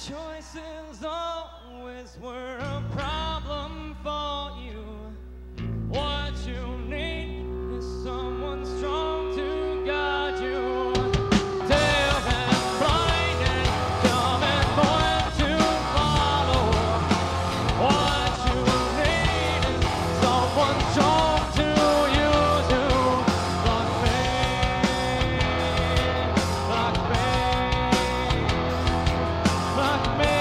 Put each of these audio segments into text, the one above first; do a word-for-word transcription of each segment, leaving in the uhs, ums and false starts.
Choices always were a problem for you. What you need is someone strong to guide you. Deaf and blind and dumb and born to follow. What you need is someone strong to use you. Like me, like me. Like me,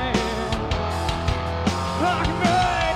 like me.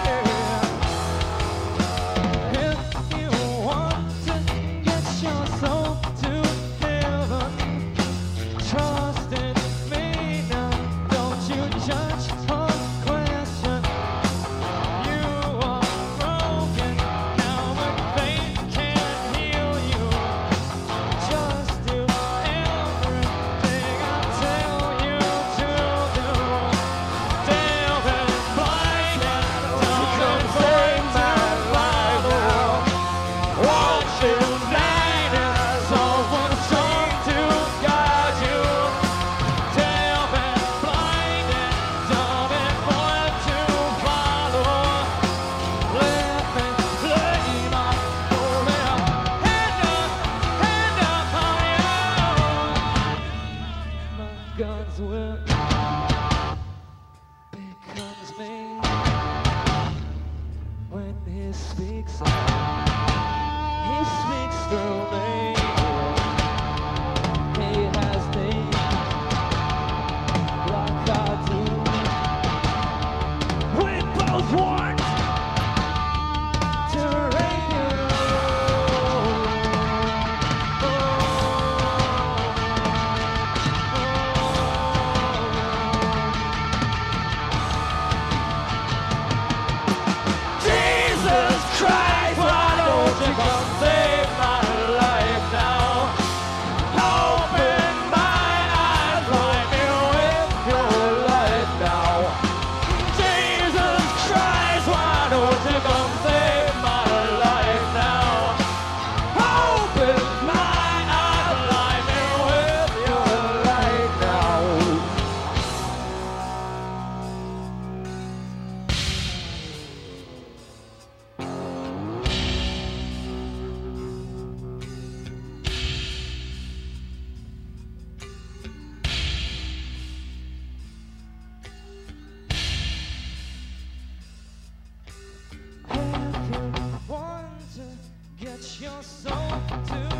If you want to get your soul to heaven, trust in me now. Don't you judge or question. You are broken now, but faith can't heal you. Just do everything I tell you to do. Deaf and blind and dumb and born to follow. What you need is someone strong to guide you. Deaf and blind and dumb and born to follow. Let me lay my holy hand up, hand up on you. My God's will becomes me when He speaks. He speaks through me. He has me like I do. We both want to rape you. Jesus Christ, why don't you come save my life now? Open my eyes, light me with your light now. Jesus Christ, why don't you come save my life now? Open my eyes, light me with your light now. If you want to get your soul to